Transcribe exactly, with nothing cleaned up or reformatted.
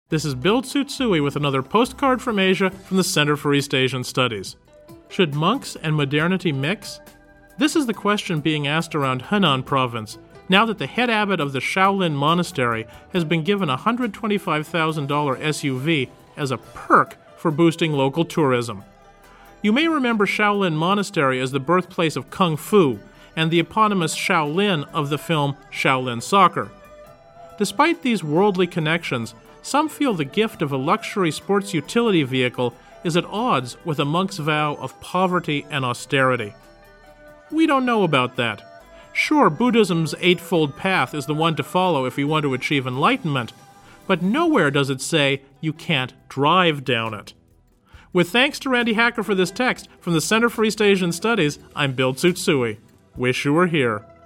This is Bill Tsutsui with another postcard from Asia from the Center for East Asian Studies. Should monks and modernity mix? This is the question being asked around Henan province, now that the head abbot of the Shaolin Monastery has been given a one hundred twenty-five thousand dollars S U V as a perk for boosting local tourism. You may remember Shaolin Monastery as the birthplace of Kung Fu and the eponymous Shaolin of the film Shaolin Soccer. Despite these worldly connections, some feel the gift of a luxury sports utility vehicle is at odds with a monk's vow of poverty and austerity. We don't know about that. Sure, Buddhism's eightfold path is the one to follow if you want to achieve enlightenment, but nowhere does it say you can't drive down it. With thanks to Randy Hacker for this text, from the Center for East Asian Studies, I'm Bill Tsutsui. Wish you were here.